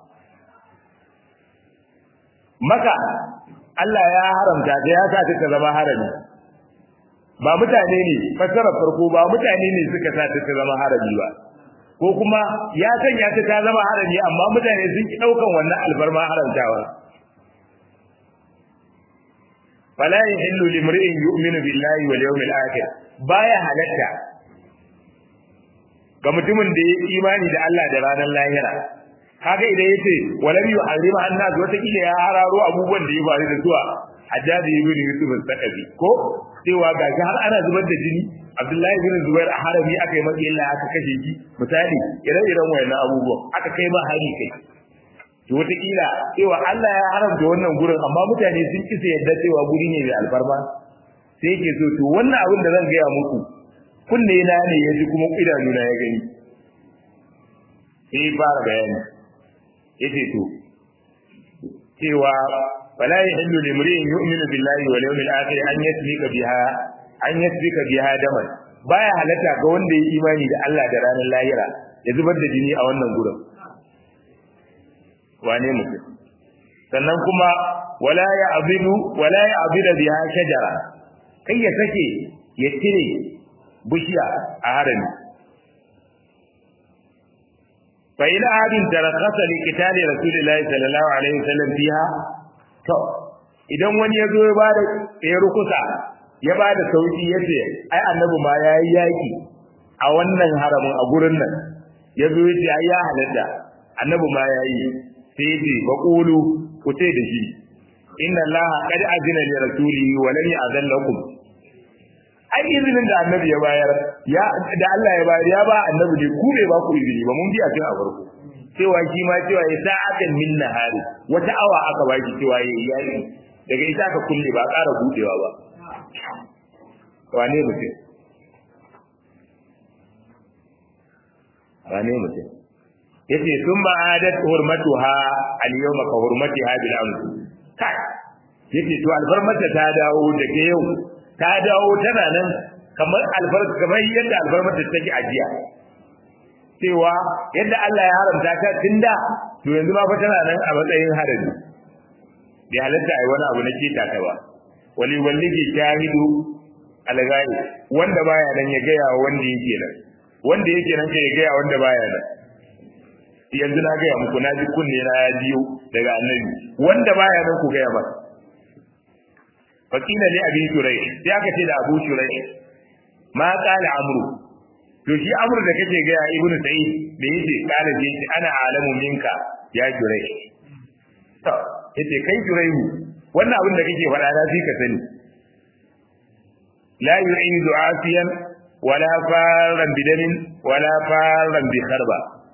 maka Allah ya haramta ta ya sa ta zama harami ba mutane ne fasara farko ba mutane ne suka sa ta zama harami ba ko kuma ya sanya ta zama harami amma mutane sun ki daukan wannan alfarma haramtawa fala yahillu limri'in yu'minu billahi wal yawmil akhir baya halatta ga mutumin da ya imani da Allah da ranar lahira kaga idan yace walam yuharrima annas wata kila ya hararo abubuwan da ya faru da zuwa Hajjaji ibn Yusuf al-Thaqafi ko cewa gashi har ana zubar da jini Abdullahi ibn Zubair a harami aka yi masa illa aka kashe shi misali ire-iren wayannan abubuwan aka kai ma hari kai to wata kila cewa Allah ya haramta wannan gurin amma mutane sun kisa yadda cewa guri ne mai alfarma sai yake so to wannan abin da zan gaya muku kunne na ne yaji kuma idanu na ya gani sai fara bayani yace to cewa wala yahillu limri'in yu'minu billahi wal yawmil akhir an yasbika biha daman baya halatta ga wanda ya imani da Allah da ranar lahira ya zubar da jini a wannan gurin wane mutum sannan kuma wala ya'budu biha shajara kai ya sake ya cire bishiya a harami fa ila hadin tarakhasa li qitali rasulillahi sallallahu alaihi wasallam fiha to idan wani ya zo ya bada rukusa ya bada sauki yace ai annabi ma yayi yaki a wannan haramin a gurin nan ya zo yace ai ya halatta annabi ma yayi sai ce faqulu kuce da shi inna allaha qad azina li rasulihi wa lam ya'zallakum ai izinin da annabi ya bayar da Allah ya bayar ya ba annabi ne ku bai ba ku izini ba mun bi a cikin a farko cewa shi ma cewa ya sa'atan min nahari wata awa aka ba shi cewa yayi yaki daga ita ka kulle ba ƙara budewa ba wane mutum yace sun ba adat hurmatuha al-yawma ka hurmatiha bil amr kai yace to alfarmata ta dawo daga yau ta dawo tana nan kamar yadda alfarmata take ajiya cewa yadda Allah ya haramta ta tunda to yanzu ma fa tana nan a matsayin harami bai halatta ai wani abu na kita ta ba wali walliji shahidu alghari wanda baya nan ya gaya wanda yake nan wanda yake nan ya gaya wanda baya nan yanzu na gaya muku na ji kunne na ya jiyo daga annabi wanda baya nan ku gaya masa fakina ne abin shurai sai aka ce da abu shurai ma qala amru to shi amru da kake gaya ibnu sa'id da yace qala ji ana alamu minka ya shurai to yace kai shurai wannan abin da kake faɗa na fi ka sani la yu'idu asiyan wala faran bidamin wala faran bi kharba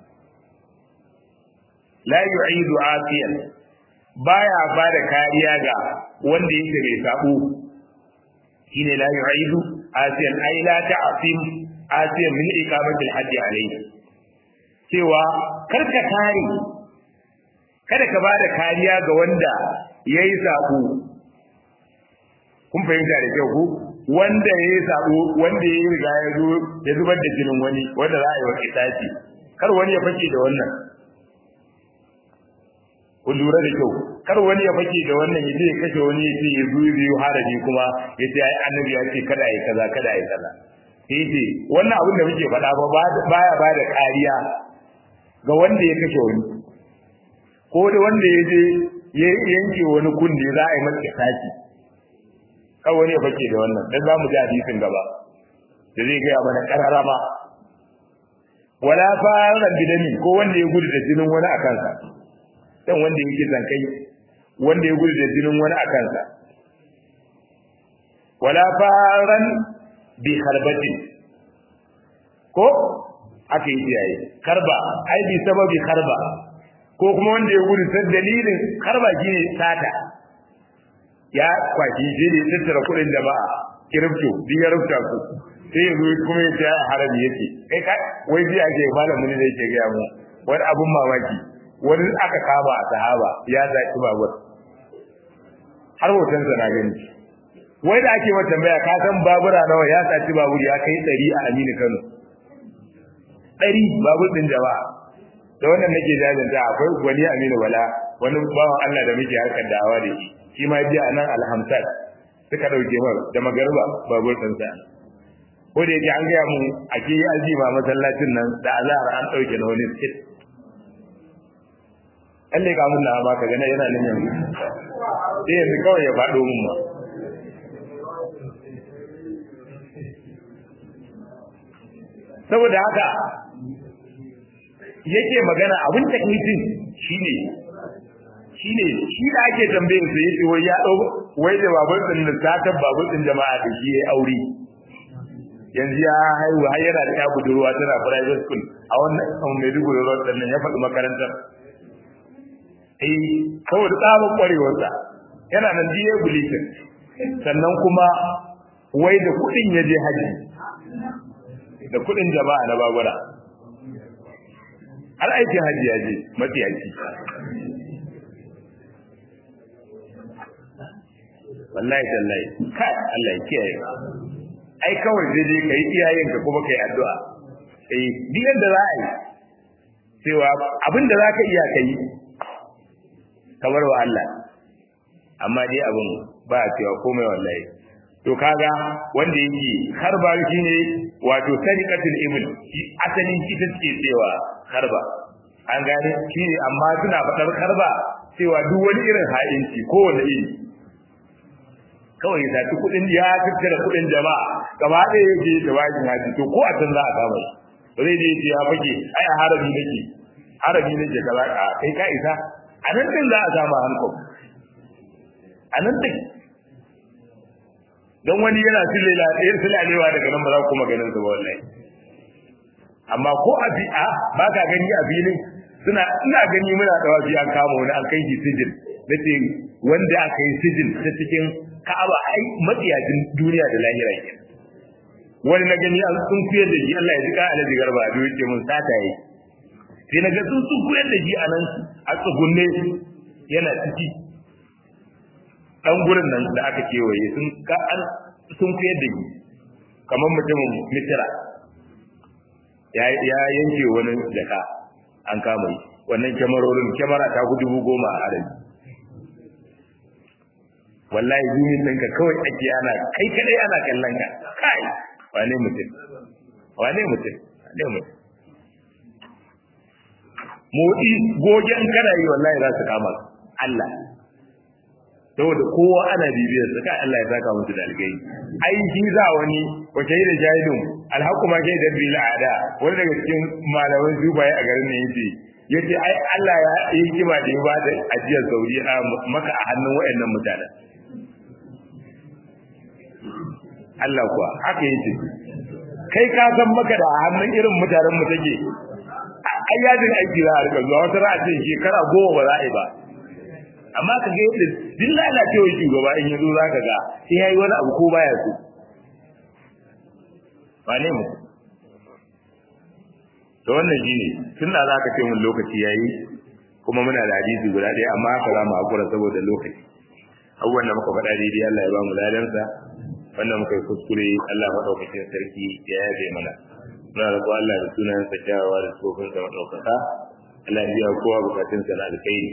la yu'idu asiyan baya bada kariya ga wanda yake mai sabo shine la yu'idu asiyan ai la ta'sim asiyan min iqamati al-hadd alayhi cewa karka kare kada ka bada kariya ga wanda yayi sabo kun fahimta da kyau ko wanda yayi sabo wanda yayi riga ya zo ya zubar da jinin wani wanda za a yi wa kisasi kar wani ya fake da wannan ku lura da kyau kar wani ya fake da wannan ya ce kashe wani ya ce ya biyu haraji kuma ya ce ai annabi ya ce kada ai kaza kada ai kaza sai ce wannan abin da muke faɗa ba baya ba da kariya ga wanda ya kashe wani ko da wanda ya je ya yanke wani kunne za a yi masa kisasi kar wani ya fake da wannan dan za mu ji hadisin gaba da zai gaya mana kararama wala faran bidami ko wanda ya gudu da jinin wani a kansa dan wanda yake zankai wanda ya gudu da jinin wani a kansa wala faran bi kharbatin ko aka yi yayi karba ai bi sababi karba ko kuma wanda ya gudu ta dalilin karba shine sata ya kwaki je ne tattara kudin da ba kirifto din ya rubuta ku sai ya zo kuma ya ce harabi yake kai ka wai ji ake malamin ne yake ga mu wani abun mamaki wani aka kama a sahaba ya zaki babur har hoton sa na gani wai da ake mata tambaya ka san babura nawa ya saci babur ya kai 100 a Aminu Kano 100 babur din jama'a da wannan nake jajanta akwai wani Aminu Bala wani bawan Allah da muke harkar da'awa da shi ma ji anan alhamsat suka dauke mar da magarba babur din sa ko da yake an ga mu a ke azima masallacin nan da azhar an dauke na wani skit Allah ya kamun na ba ka gane yana nan yanzu sai yanzu kawai ya faɗo mun ma saboda haka yake magana abin taknitin shine shi da ake tambayar sa yace wai ya dau wai da babur din da ta babur din jama'a da shi yayi aure yanzu ya haihu har yana da ya budurwa tana private school a wannan Maiduguri road din nan ya faɗi makarantar kawai da tsabon kwarewarsa yana nan diye bulitin sannan kuma wai da kudin ya je haji da kudin jama'a na babura har aikin haji ya je matsiyaci wallahi tallahi kai Allah ya kiyaye ai kawai zai je kai iyayen ka kuma kai addu'a diyan da za a yi cewa abinda za ka iya kai kamar wa Allah amma dai abin ba a cewa komai wallahi to kaga wanda yake harba shine wato sadiqatul ibn asalin ita ce cewa harba an gane shi amma suna fadar harba cewa duk wani irin ha'inci ko wani iri kawai ya tafi kudin ya tattara kudin jama'a gaba ɗaya yake da wajen haji to ko a can za a kama shi zai je ya fage ai a harabi nake kaza kai ka isa a nan din za a samu hankali a nan din don wani yana silalewa daga nan ba za ku kuma ganin su ba wallahi amma ko a ba ka gani a filin ina gani muna dawa fi an kama wani an kai shi sijil nace wanda aka yi sijil ta cikin Ka'aba ai matsiyacin duniya da lahira ke wani na gani an sun kuyar da shi Allah ya jika alaji garba da yake mun sata yi sai na ga sun kuyar da shi a nan a tsugunne yana ciki dan gurin nan da aka kewaye sun kuyar da shi kamar mutumin Misra ya yanke wani jaka an kama yi wannan kyamara ta gudu 10,000 a arabi wallahi zumin ɗinka kawai ake ana kai kadai ana kallon ka kai wane mutum motsi gogen kana yi wallahi za su kama Allah saboda kowa ana bibiyar sa kai Allah ya saka musu da algai ai shi za wani wace da jahilun alhaquma kai da bil ada wani daga cikin malaman zubaye a garin ne yace ai Allah ya yi kima da ba da ajiyar Saudi a maka a hannun wayannan mutanen Allah kuwa haka yake kai ka san maka da a hannun irin mutanen mu take ai yajin aiki za a rika zuwa wata ra'a ce shekara 10 ba za a yi ba amma ka ga yadda din lalacewa shugaba in yazo zaka ga sai yayi wani abu ko baya so wane mu to wannan shine tunda zaka ce mun lokaci yayi kuma muna da hadisi guda ɗaya amma haka za mu hakura saboda lokaci abubuwan da muka faɗa daidai Allah ya ba mu ladansa wannan muka yi kuskure Allah madaukakin sarki ya yabe mana muna roƙo Allah da sunan sa kyawawa da tsofin sa madaukaka Allah ya biya kowa bukatun sa na alkhairi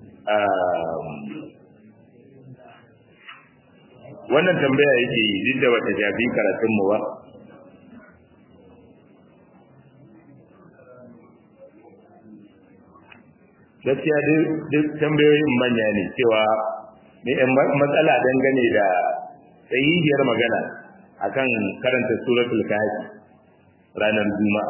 wannan tambaya yake yi duk da bata shafi karatun mu ba gaskiya duk tambayoyin manya ne cewa matsala dangane da sahihiyar magana akan karanta suratul kahfi ranar juma'a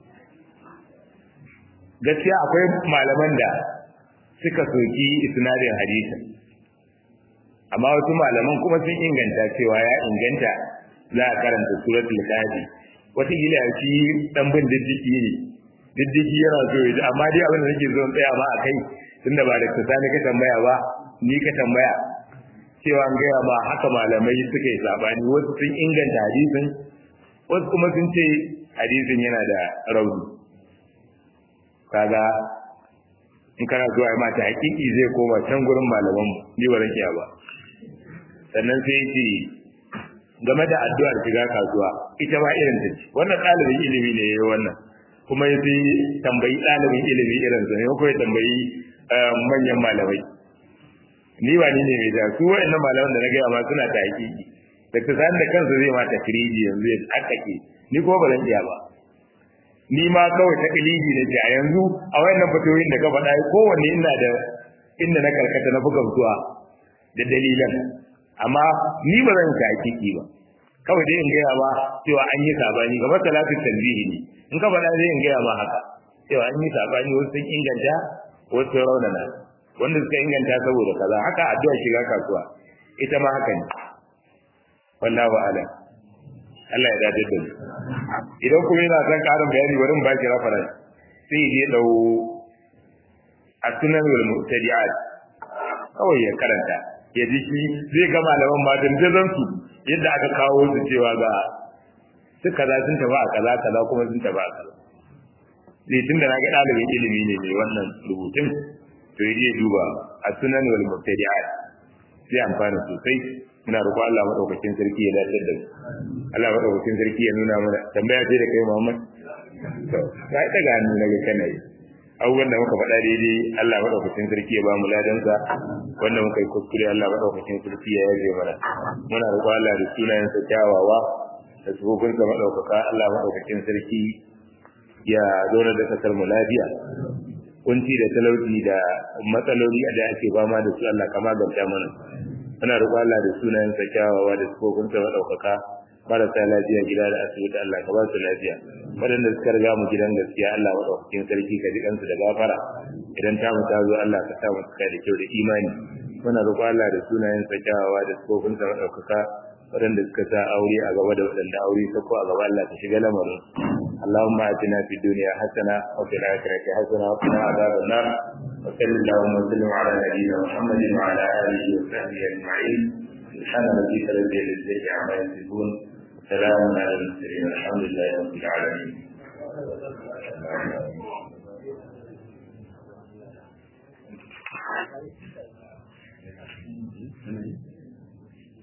gaskiya akwai malaman da suka soki isnadin hadisi amma wasu malaman kuma sun inganta cewa ya inganta za a karanta suratul kahfi wata gila shi dan bin diddiki ne diddiki yana so ya amma dai abin da nake zo tsaya ma akai tunda ba da tsani ka tambaya ba ni ka tambaya cewa an gaya ma haka malamai suka yi sabani wasu sun inganta hadisin wasu kuma sun ce hadisin yana da rauni kaga in kana zuwa ai mata hakiki zai koma can gurin malaman mu ni ba rake ba sannan sai ce game da addu'ar shiga kasuwa ita ma irin ta ce wannan ɗalibin ilimi ne yayin wannan kuma yace tambayi ɗalibin ilimi irin sa ne ko ya tambayi manyan malamai ni ba ni ne mai da su wayannan malaman da na gaya ma suna ta hakiki da ta san da kansa zai ma takriji yanzu ya hakkake ni ko ba zan iya ba ni ma kawai ta kaliji ne a yanzu a wayannan fatoyin da ka faɗa kowanne ina da inda na karkata na buga zuwa da dalilan amma ni ba zan ta hakiki ba kawai dai in gaya ma cewa an yi sabani kamar salatu tanbihi ne in ka faɗa zai in gaya ma haka cewa an yi sabani wasu sun inganta wasu sun raunana wanda suka inganta saboda kaza haka addu'a shiga kasuwa ita ma haka ne wallahu a'lam Allah ya dace da mu idan kuma yana son karin bayani bari mu baki reference sai ya dau as-sunan wal mu'tadi'at kawai ya karanta ya ji shi zai ga malaman ma dandazon su yadda aka kawo su cewa ga su kaza sun taba a kaza kuma sun taba a kaza zai tunda na ga dalibin ilimi ne mai wannan rubutun to yaje duba as-sunan wal mubtadi'at sai amfana sosai ina roƙo Allah madaukakin sarki ya dace da mu Allah madaukakin sarki ya nuna mana tambaya ce da kai Muhammad to sai daga hannu na ga kana yi abubuwan da muka faɗa daidai Allah madaukakin sarki ya ba mu ladansa wanda muka yi kuskure Allah madaukakin sarki ya yaje mana muna roƙo Allah da sunayensa kyawawa da tsofinsa madaukaka Allah madaukakin sarki ya zauna da kasar mu lafiya kunci da talauci da matsaloli da ake fama da su Allah ka maganta mana muna roƙo Allah da sunayensa kyawawa da tsofinsa madaukaka marasa lafiya gida da asibiti Allah ka ba su lafiya waɗanda suka riga mu gidan gaskiya Allah madaukakin sarki ka ji kansu da gafara idan ta mu tazo Allah ka sa mu cika da kyau da imani muna roƙo Allah da sunayen sa kyawawa da sifofin sa madaukaka waɗanda suka sa aure a gaba da waɗanda aure ta ko a gaba Allah ka shiga lamarin Allahumma atina fid dunya hasana wa fil akhirati hasana wa qina adhaban nar wa sallallahu wa sallam ala nabiyyina Muhammadin wa ala alihi wa sahbihi ajma'in سبحان ربك رب العزة عما يصفون سلام على المرسلين الحمد لله رب العالمين